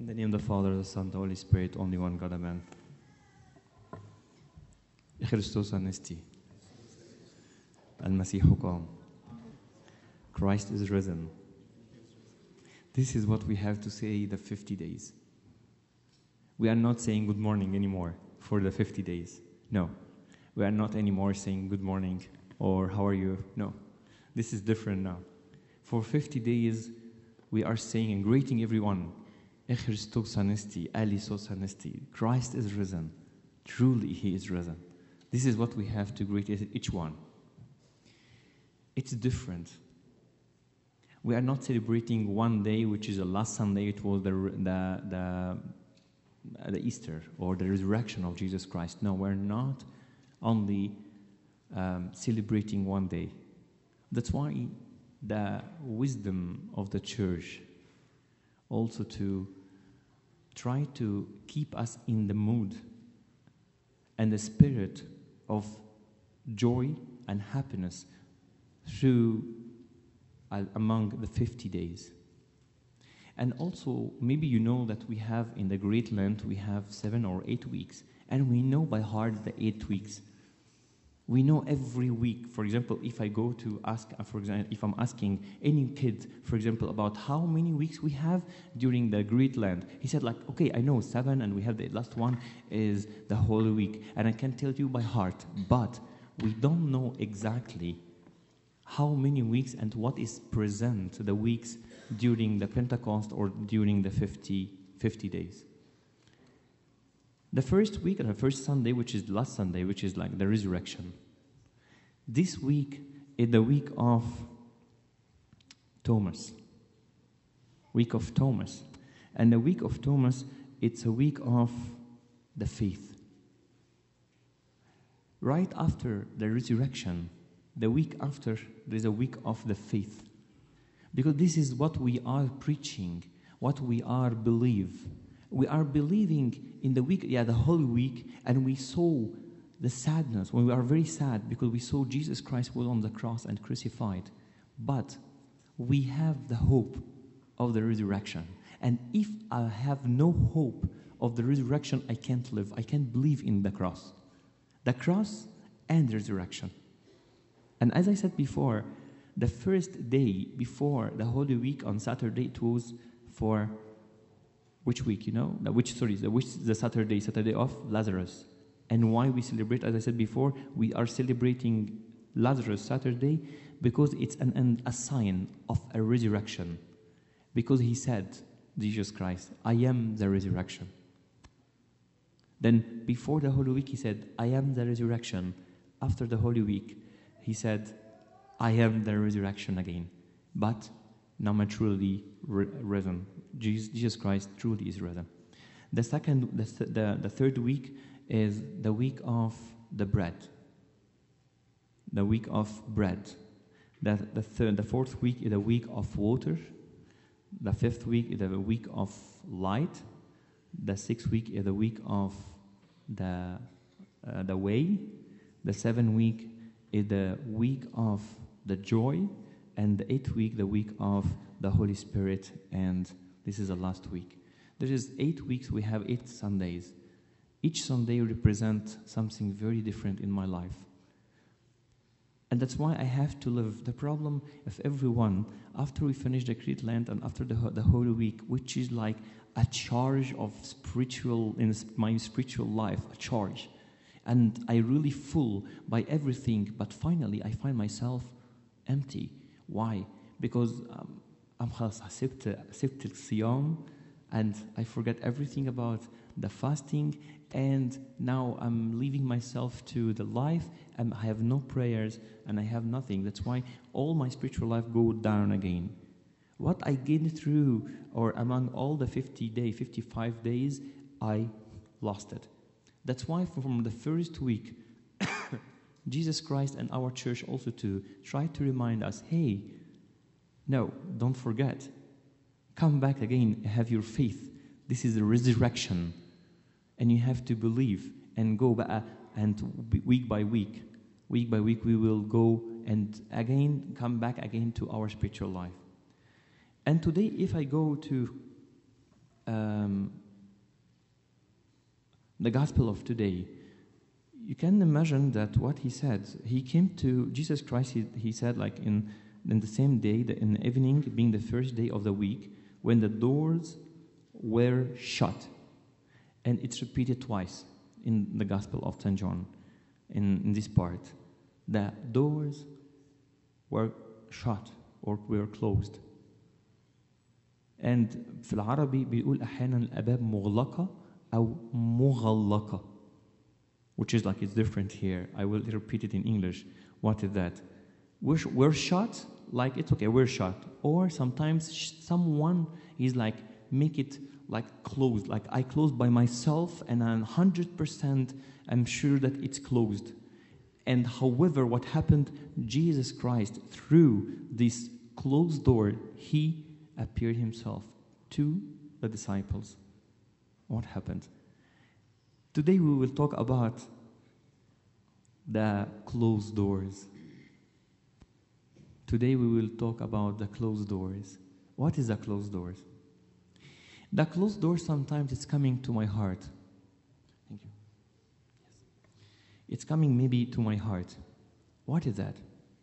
the name of the Father, the Son, the Holy Spirit, only one God, Amen. Christos Anesti. Al-Masihu Qam. Christ is risen. This is what we have to say the 50 days. We are not saying good morning anymore for the 50 days. No. We are not anymore saying good morning or how are you? No. This is different now. For 50 days, we are saying and greeting everyone. Christos Anesti, Alisos Anesti. Christ is risen. Truly, He is risen. This is what we have to greet each one. It's different. We are not celebrating one day, which is the last Sunday. It was the Easter or the resurrection of Jesus Christ. No, we're not only celebrating one day. That's why the wisdom of the church also to try to keep us in the mood and the spirit of joy and happiness through among the 50 days. And also, maybe you know that we have in the Great Lent, we have 7 or 8 weeks, and we know by heart the 8 weeks. We know every week. For example, if I go to ask, for example, if I'm asking any kid, for example, about how many weeks we have during the Great Lent, he said like, okay, I know 7, and we have the last one is the Holy Week, and I can tell you by heart, but we don't know exactly how many weeks and what is present the weeks during the Pentecost or during the 50 days. The first week, and the first Sunday, which is last Sunday, which is like the resurrection. This week is the week of Thomas. Week of Thomas. And the week of Thomas, it's a week of the faith. Right after the resurrection, the week after, there's a week of the faith. Because this is what we are preaching, what we are believe. We are believing in the week, the Holy Week, and we saw the sadness, when we are very sad because we saw Jesus Christ was on the cross and crucified. But we have the hope of the resurrection. And if I have no hope of the resurrection, I can't live. I can't believe in the cross. The cross and the resurrection. And as I said before, the first day before the Holy Week on Saturday, it was for which week, you know? The Saturday of Lazarus. And why we celebrate, as I said before, we are celebrating Lazarus Saturday because it's a sign of a resurrection. Because he said, Jesus Christ, I am the resurrection. Then before the Holy Week, he said, I am the resurrection. After the Holy Week, he said, I am the resurrection again. But now I'm truly risen. Jesus Christ truly is risen. The third week is the week of the bread. The week of bread. The fourth week is the week of water. The fifth week is the week of light. The sixth week is the week of the way. The seventh week is the week of the joy. And the eighth week, the week of the Holy Spirit. And this is the last week. There is 8 weeks, we have 8 Sundays. Each Sunday represents something very different in my life. And that's why I have to live. The problem of everyone, after we finish the Great Lent and after the Holy Week, which is like a charge of in my spiritual life, a charge. And I really full by everything, but finally I find myself empty. Why? Because I'm accept الصيام, and I forget everything about the fasting, and now I'm leaving myself to the life, and I have no prayers, and I have nothing. That's why all my spiritual life go down again. What I gained through, or among all the 55 days, I lost it. That's why from the first week, Jesus Christ and our church also to try to remind us, hey, no, don't forget. Come back again, have your faith. This is a resurrection. And you have to believe and go back, and week by week we will go and again come back again to our spiritual life. And today, if I go to the gospel of today, you can imagine that what he said, he came to Jesus Christ, he said like in the same day, in the evening, being the first day of the week, when the doors were shut. And it's repeated twice in the Gospel of St. John, in this part. The doors were shut or were closed. And في العربي بيقول أحيانا الأبواب مغلقة أو مغلقة, which is like it's different here. I will repeat it in English. What is that? We're shut, like it's okay, we're shut. Or sometimes someone is like, make it like closed, like I closed by myself and I'm 100% I'm sure that it's closed. And however, what happened, Jesus Christ, through this closed door, he appeared himself to the disciples. What happened? Today we will talk about the closed doors. Today we will talk about the closed doors. What is the closed doors? The closed door sometimes it's coming to my heart. Thank you. Yes. It's coming maybe to my heart. What is that?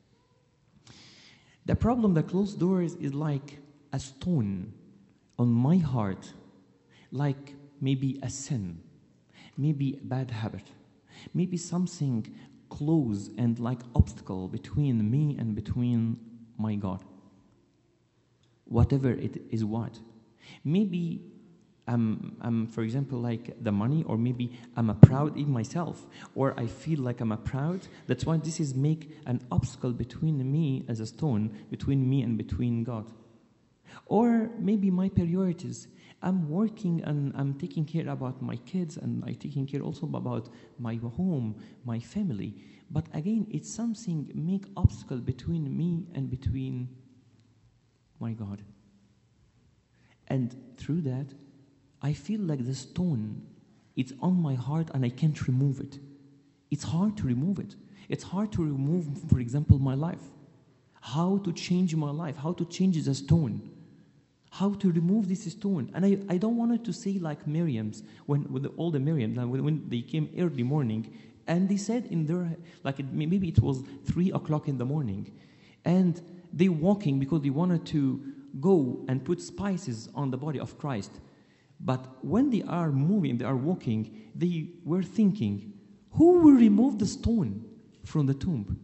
The problem, the closed doors is like a stone on my heart, like maybe a sin, maybe a bad habit, maybe something close and like obstacle between me and between my God. Whatever it is what. Maybe I'm, for example, like the money, or maybe I'm a proud in myself, or I feel like I'm a proud. That's why this is make an obstacle between me as a stone, between me and between God. Or maybe my priorities. I'm working and I'm taking care about my kids, and I'm taking care also about my home, my family. But again, it's something make obstacle between me and between my God. And through that, I feel like the stone, it's on my heart and I can't remove it. It's hard to remove it. It's hard to remove, for example, my life. How to change my life, how to change the stone. How to remove this stone. And I don't want it to say like Miriam's, when all the Miriams, when they came early morning, and they said in their, like maybe it was 3 o'clock in the morning, and they walking because they wanted to go and put spices on the body of Christ. But when they are moving, they are walking, they were thinking, who will remove the stone from the tomb?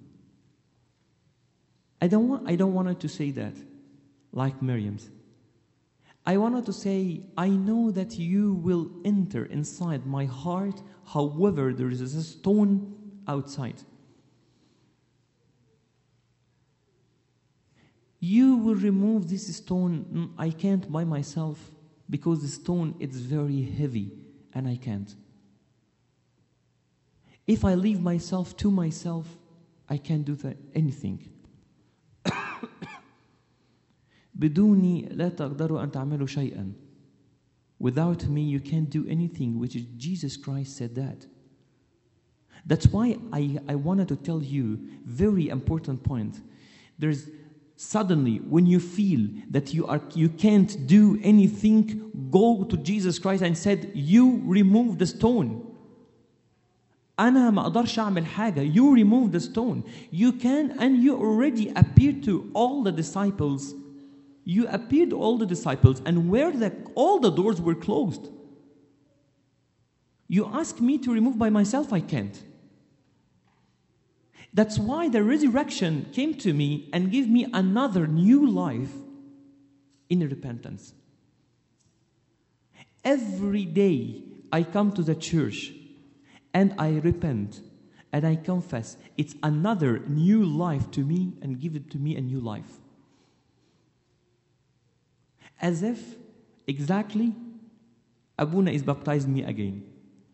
I don't want it to say that, like Miriam's. I wanted to say, I know that you will enter inside my heart, however, there is a stone outside. You will remove this stone. I can't by myself, because the stone is very heavy and I can't. If I leave myself to myself, I can't do anything. بدوني لا تقدروا أن تعملوا شيئا. Without me, you can't do anything, which is Jesus Christ said that. That's why I wanted to tell you very important point. There's suddenly, when you feel that you can't do anything, go to Jesus Christ and said, you remove the stone. أنا ما أقدرش أعمل حاجة. You remove the stone. You can, and you already appeared to all the disciples. You appeared to all the disciples, and where all the doors were closed. You ask me to remove by myself, I can't. That's why the resurrection came to me and gave me another new life in repentance. Every day I come to the church and I repent and I confess. It's another new life to me, and give it to me a new life. As if exactly Abuna is baptized me again.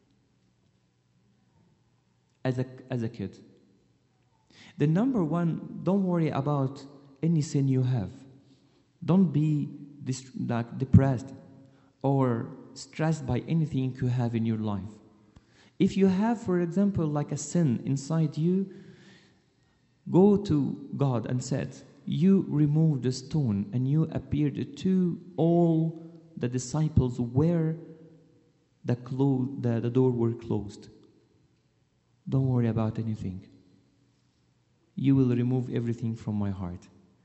As a kid. The number one, don't worry about any sin you have. Don't be depressed or stressed by anything you have in your life. If you have, for example, like a sin inside you, go to God and said, you removed the stone and you appeared to all the disciples where the door were closed. Don't worry about anything. You will remove everything from my heart.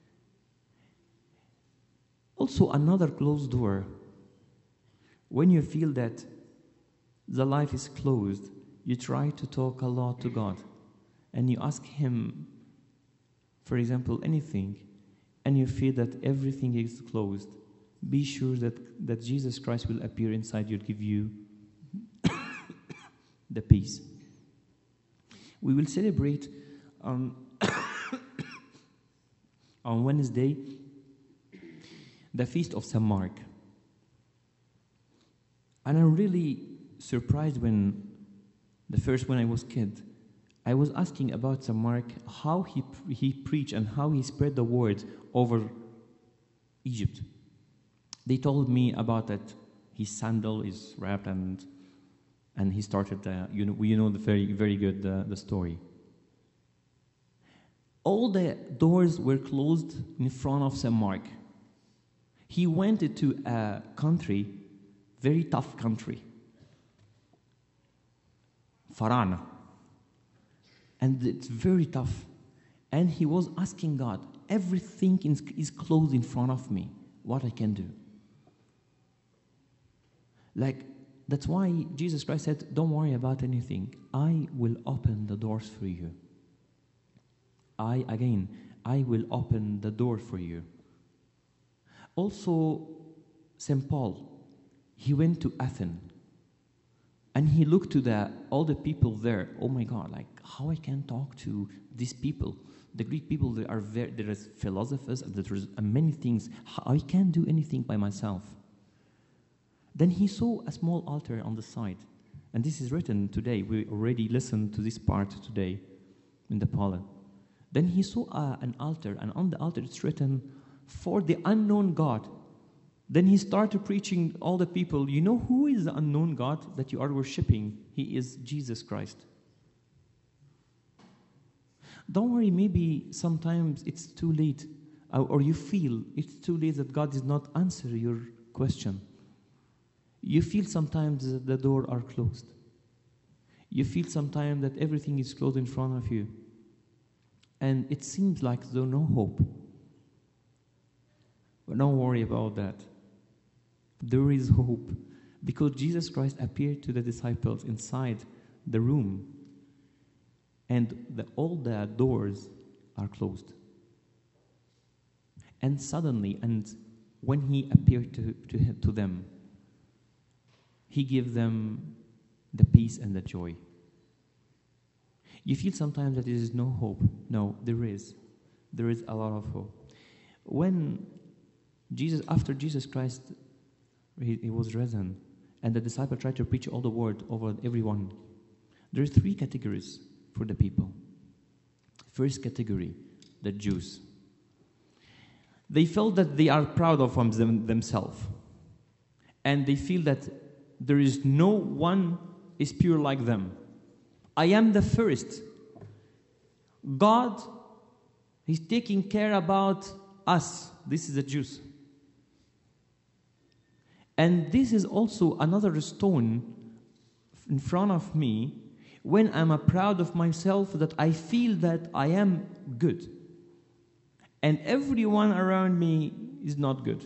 Also, another closed door. When you feel that the life is closed, you try to talk a lot to God. And you ask Him, for example, anything, and you feel that everything is closed. Be sure that Jesus Christ will appear inside you, give you the peace. We will celebrate on Wednesday the feast of St. Mark. And I'm really surprised when I was kid, I was asking about St. Mark, how he preached and how he spread the word over Egypt. They told me about that his sandal is wrapped and he started, the very, very good the story. All the doors were closed in front of St. Mark. He went into a country, very tough country, Farana. And it's very tough. And he was asking God, everything is closed in front of me. What I can do? That's why Jesus Christ said, don't worry about anything. I will open the doors for you. I will open the door for you. Also, St. Paul, he went to Athens. And he looked to all the people there. Oh my God, how I can talk to these people? The Greek people, there is philosophers, and there is many things. I can't do anything by myself. Then he saw a small altar on the side. And this is written today. We already listened to this part today in the Poland. Then he saw an altar, and on the altar it's written, for the unknown God. Then he started preaching all the people, you know who is the unknown God that you are worshiping? He is Jesus Christ. Don't worry, maybe sometimes it's too late, or you feel it's too late that God did not answer your question. You feel sometimes that the doors are closed. You feel sometimes that everything is closed in front of you. And it seems like there's no hope. But don't worry about that. There is hope. Because Jesus Christ appeared to the disciples inside the room. And all the doors are closed. And suddenly, and when he appeared to them, he gave them the peace and the joy. You feel sometimes that there is no hope. No, there is. There is a lot of hope. After Jesus Christ, he was risen, and the disciple tried to preach all the word over everyone. There are 3 categories for the people. First category, the Jews. They felt that they are proud of themselves. And they feel that there is no one is pure like them. I am the first. God is taking care about us. This is the Jews. And this is also another stone in front of me when I'm proud of myself, that I feel that I am good. And everyone around me is not good.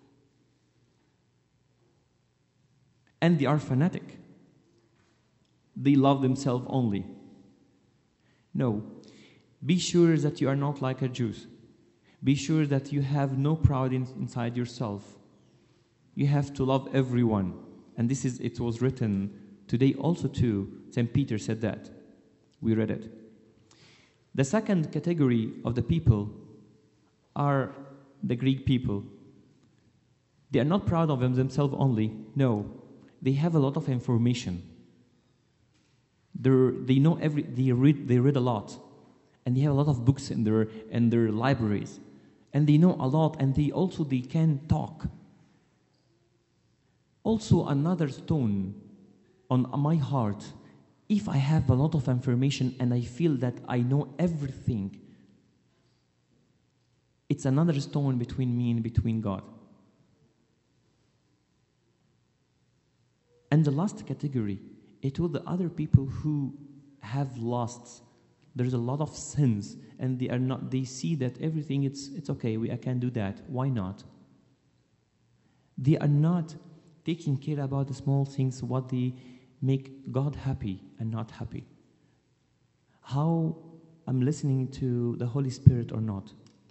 And they are fanatic. They love themselves only. No. Be sure that you are not like a Jew. Be sure that you have no pride inside yourself. You have to love everyone. And it was written today also too. St. Peter said that. We read it. The second category of the people are the Greek people. They are not proud of themselves only. No. They have a lot of information. They know they read a lot. And they have a lot of books in their libraries. And they know a lot, and they can talk. Also, another stone on my heart, if I have a lot of information and I feel that I know everything, it's another stone between me and between God. And the last category, it was the other people who have lost. There's a lot of sins, and they see that everything, it's okay, I can do that. Why not? They are not taking care about the small things, what they make God happy and not happy. How I'm listening to the Holy Spirit or not.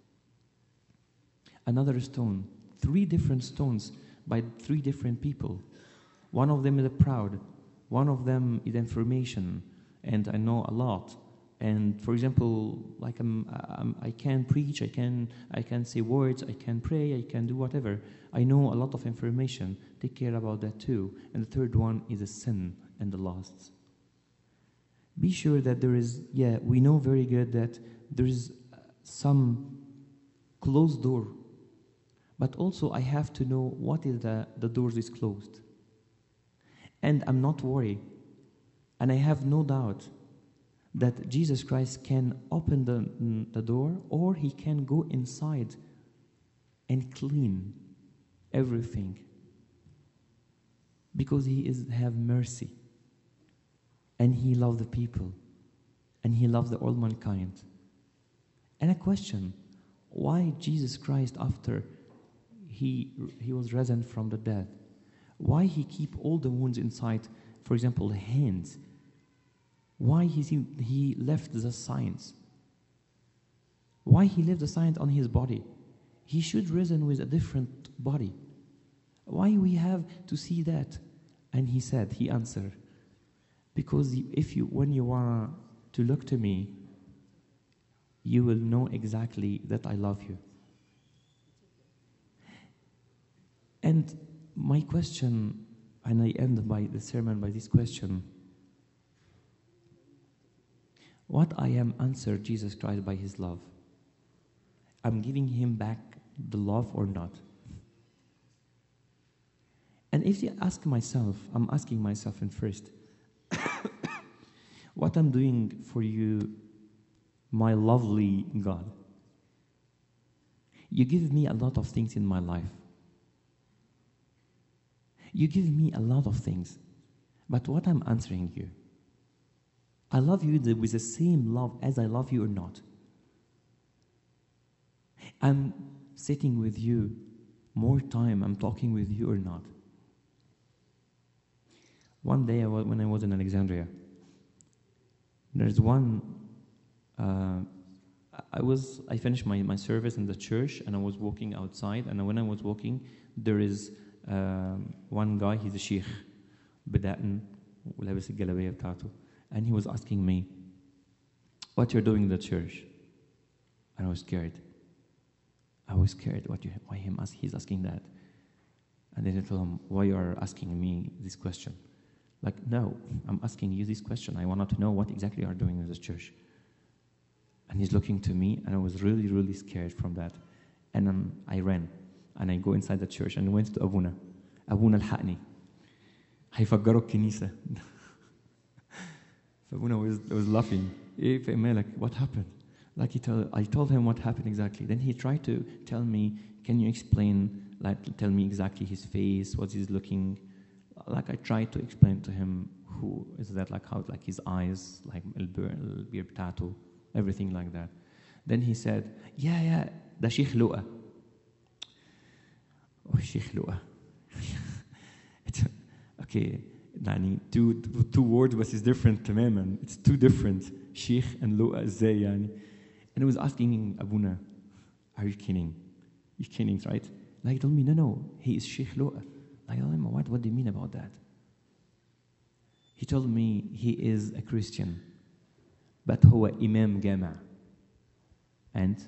Another stone, 3 different stones by 3 different people. One of them is proud, one of them is information, and I know a lot. And for example, like I can preach, I can say words, I can pray, I can do whatever. I know a lot of information. Take care about that too. And the third one is a sin and the lost. Be sure that there is, we know very good that there is some closed door. But also I have to know what is the doors is closed. And I'm not worried. And I have no doubt that Jesus Christ can open the door, or he can go inside and clean everything. Because he have mercy. And he loves the people. And he loves all mankind. And a question, why Jesus Christ, after he was risen from the dead, why he keep all the wounds inside, for example, the hands? Why he left the signs? Why he left the signs on his body? He should risen with a different body. Why we have to see that? And he answered, because when you want to look to me, you will know exactly that I love you. And my question, and I end by the sermon by this question: what I am answered Jesus Christ by his love? I'm giving him back the love or not? And if you ask myself, I'm asking myself in first, what I'm doing for you, my lovely God? You give me a lot of things in my life. You give me a lot of things. But what I'm answering you, I love you with the same love as I love you or not? I'm sitting with you more time, I'm talking with you or not? One day when I was in Alexandria, there's one, I finished my service in the church and I was walking outside, and when I was walking, there is one guy, he's a sheikh, بدقن ولابس الجلابية بتاعته. And he was asking me, what you're doing in the church? And I was scared. He's asking that? And then I told him, why you are asking me this question? Like, no, I'm asking you this question. I wanted to know what exactly you are doing in this church. And he's looking to me, and I was really, really scared from that. And then I ran, and I go inside the church, and I went to Abuna. Abuna الحقني. هيفجروا الكنيسة. Abuna was laughing. What happened? Like I told him what happened exactly. Then he tried to tell me, can you explain, tell me exactly his face, what he's looking. Like I tried to explain to him who is that, how his eyes, like البير tattoo, everything like that. Then he said, yeah, ده شيخ لؤى. Oh, شيخ لؤى. Okay, two words, but it's different تماما. It's two different. شيخ and لؤى ازاي يعني? And I was asking Abuna, are you kidding? You're kidding, right? Like he told me, no, he is Sheikh Lu'a. I told him, what do you mean about that? He told me he is a Christian, but هو Imam Jama. And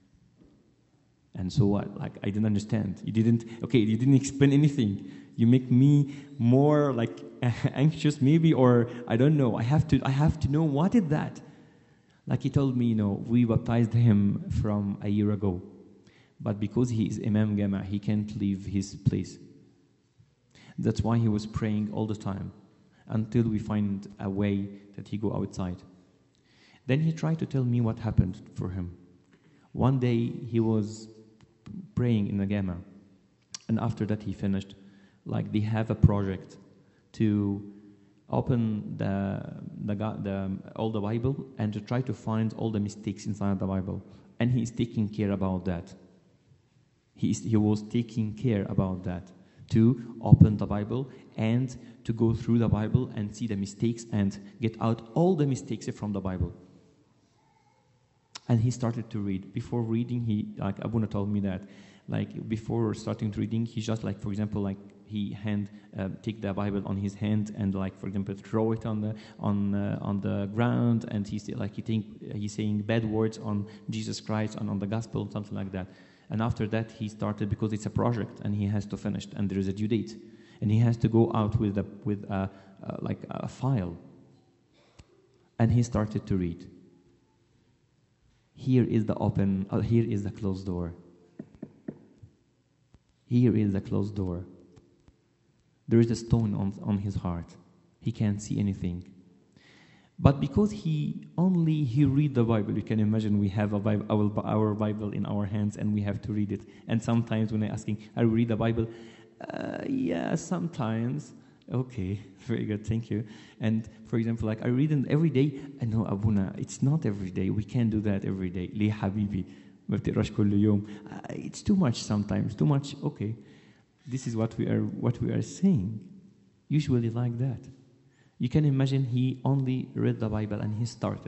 so what? Like, I didn't understand. You didn't explain anything. You make me more anxious maybe, or I don't know. I have to know what is that. Like he told me, we baptized him from a year ago. But because he is Imam Jama, he can't leave his place. That's why he was praying all the time until we find a way that he go outside. Then he tried to tell me what happened for him. One day he was praying in the Jama, and after that he finished. Like they have a project to open all the Bible and to try to find all the mistakes inside the Bible. And he is taking care about that. He was taking care about that, to open the Bible and to go through the Bible and see the mistakes and get out all the mistakes from the Bible. And he started to read. Before reading, Abuna told me that, before starting to reading, he just for example, he take the Bible on his hand and for example throw it on the ground, and he's saying bad words on Jesus Christ and on the gospel, something like that. And after that, he started, because it's a project and he has to finish, and there is a due date, and he has to go out with a file, and he started to read. Here is the closed door. Here is the closed door. There is a stone on his heart. He can't see anything. But because he read the Bible, you can imagine we have our Bible in our hands and we have to read it. And sometimes when I asking, I read the Bible, yeah, sometimes. Okay, very good, thank you. And for example, I read it every day. No, Abuna, it's not every day. We can't do that every day. ليه حبيبي ما بتقراش كل يوم. It's too much sometimes, too much. Okay, this is what we are saying. Usually like that. You can imagine he only read the Bible and he started.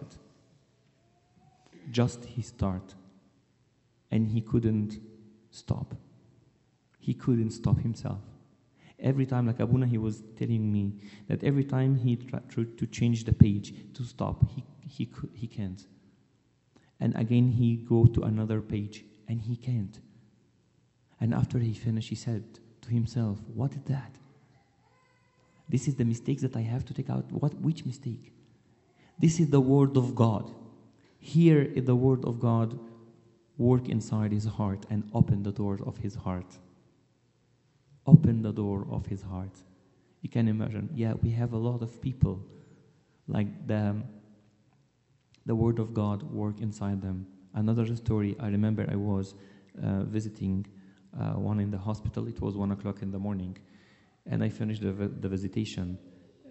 Just he start. And he couldn't stop. He couldn't stop himself. Every time, Abuna, he was telling me that every time he tried to change the page, to stop, he can't. And again he go to another page and he can't. And after he finished, he said to himself, what is that? This is the mistakes that I have to take out. Which mistake? This is the word of God. Here is the word of God work inside his heart and open the door of his heart. Open the door of his heart. You can imagine, we have a lot of people like the word of God work inside them. Another story, I remember I was visiting one in the hospital. It was 1 o'clock in the morning. And I finished the visitation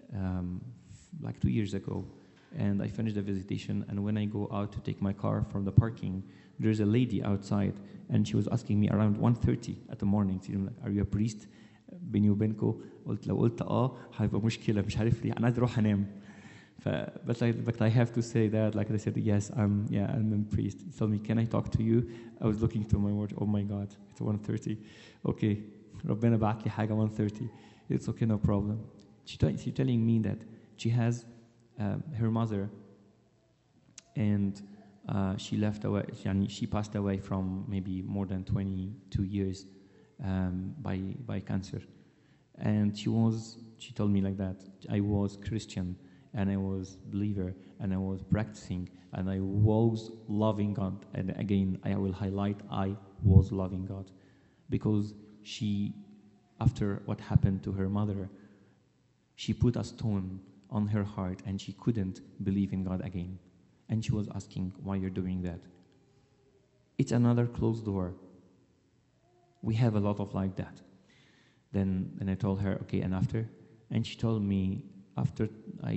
2 years ago. And I finished the visitation, and when I go out to take my car from the parking, there's a lady outside, and she was asking me around 1:30 at the morning, are you a priest? بيني وبينكم قلت لو قلت هيبقى مشكلة مش عارف ليه أنا عايز أروح أنام. But I have to say that, like I said, yes, I'm a priest. He told me, can I talk to you? I was looking to my watch. Oh my God, it's 1:30. Okay, ربنا بعت لي حاجة 1:30. It's okay, no problem. She's telling me that she has her mother, and she left away. She passed away from maybe more than 22 years by cancer. And she told me like that. I was Christian, and I was believer, and I was practicing, and I was loving God. And again, I will highlight, I was loving God, because she, after what happened to her mother, she put a stone on her heart, and she couldn't believe in God again. And she was asking, why you're doing that? It's another closed door. We have a lot of like that. Then I told her, okay, and after? And she told me, after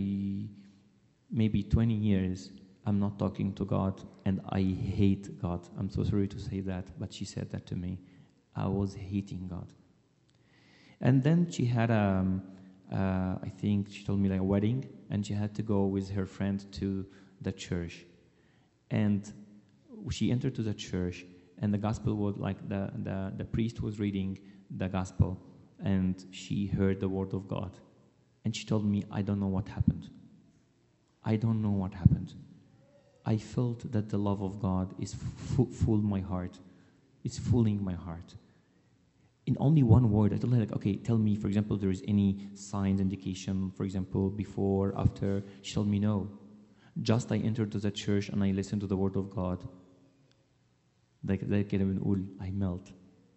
maybe 20 years, I'm not talking to God, and I hate God. I'm so sorry to say that, but she said that to me. I was hating God. And then she had I think she told me like a wedding, and she had to go with her friend to the church. And she entered to the church, and the gospel was like the priest was reading the gospel, and she heard the word of God. And she told me, I don't know what happened. I don't know what happened. I felt that the love of God is full my heart. It's fooling my heart. In only one word, I told her, like, okay, tell me, for example, there is any signs, indication, for example, before, after. She told me no. Just I entered to the church and I listened to the word of God. كده بنقول I melt.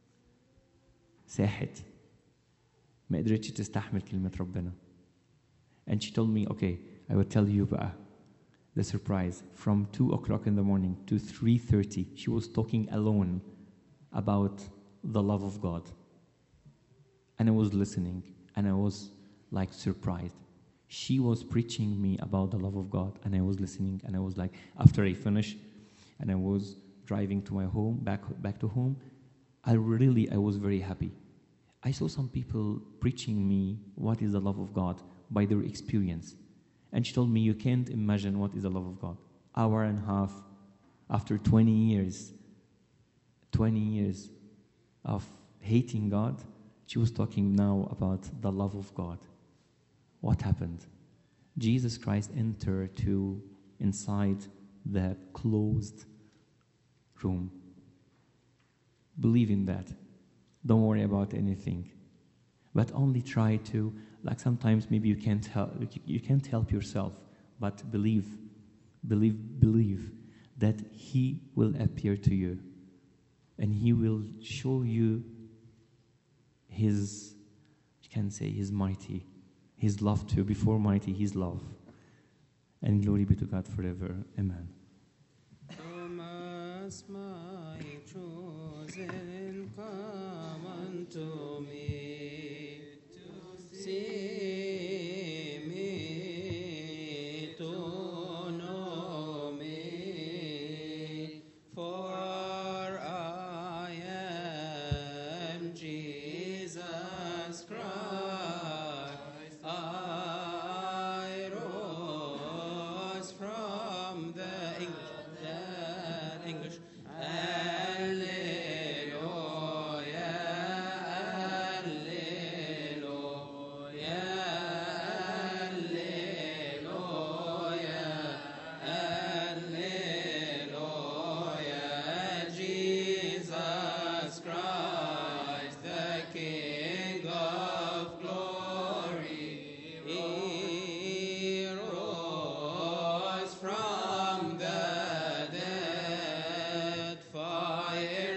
ساحت. ما قدرتش تستحمل كلمة ربنا. And she told me, okay, I will tell you بقى the surprise. From 2 o'clock in the morning to 3:30, she was talking alone about the love of God. And I was listening, and I was like surprised. She was preaching me about the love of God, and I was listening, and I was like, after I finished, and I was driving to my home, back to home, I was very happy. I saw some people preaching me what is the love of God by their experience. And she told me, you can't imagine what is the love of God. Hour and a half, after 20 years of hating God, she was talking now about the love of God. What happened? Jesus Christ entered inside the closed room. Believe in that. Don't worry about anything. But only try to, like sometimes maybe you can't help yourself, but believe that He will appear to you, and He will show you His mighty, His love too. Before mighty, His love. And glory be to God forever. Amen. Thomas, my chosen, come unto me to see me, to know me, for I am Jesus Christ. I rose from the English. Alleluia, alleluia, alleluia, Jesus Christ, the King of glory, He rose from the dead. Fire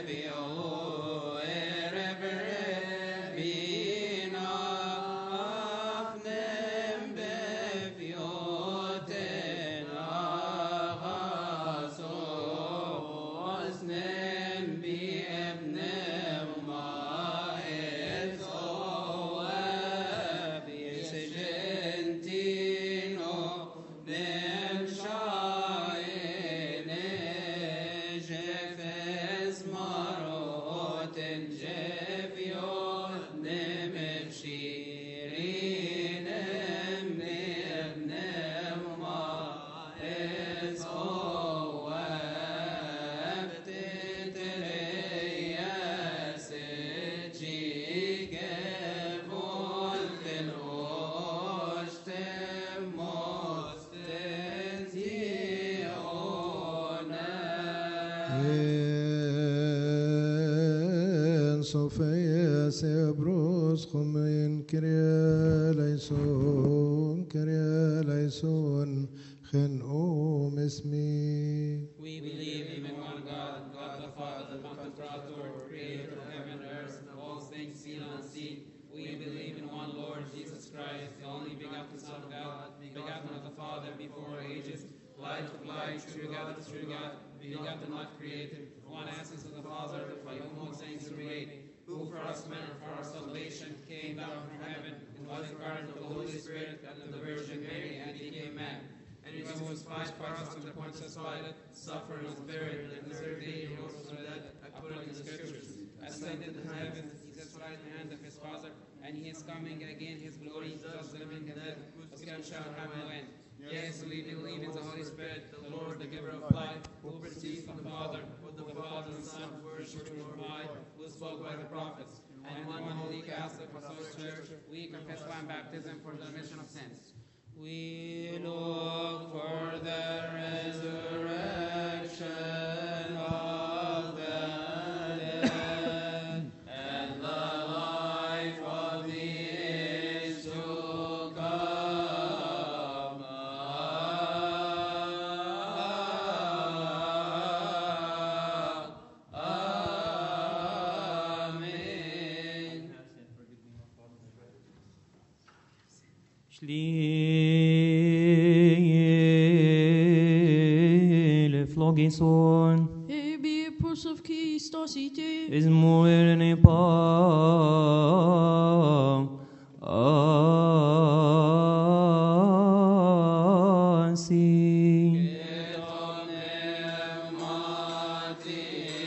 Sofia Sebros Khumin Kyrie Leison Chen Ismi. We believe in one God, God the Father, the Pantocrator, creator of heaven and earth, and of all things seen and unseen. We believe in one Lord Jesus Christ, the only begotten Son of God, begotten of the Father before ages, light of light, true God of true God, begotten, not created, one essence of the Father, by whom all things were made, who for us men and for our salvation came down from heaven, and was incarnate of the Holy Spirit and of the Virgin Mary, and became man. And he was fight for us under Pontius Pilate, suffered and was buried, and the third day he rose from the dead, according to the Scriptures, ascended to heaven, he sits right in the hand of his Father, and he is coming again, his glory, judge the living and dead, whose kingdom shall have no end. Yes, we believe in the Holy Spirit, the Lord, the giver of life, who proceeds from the Father, with the Father and Son, worshipped and glorified, who spoke by the prophets. And one holy Catholic Apostolic Church, we confess one baptism for the remission of sins. We look for the resurrection of the dead and the life of the age to come. Amen. Shlile flogison Ebi prosof Christos ite, is muerne pa Christi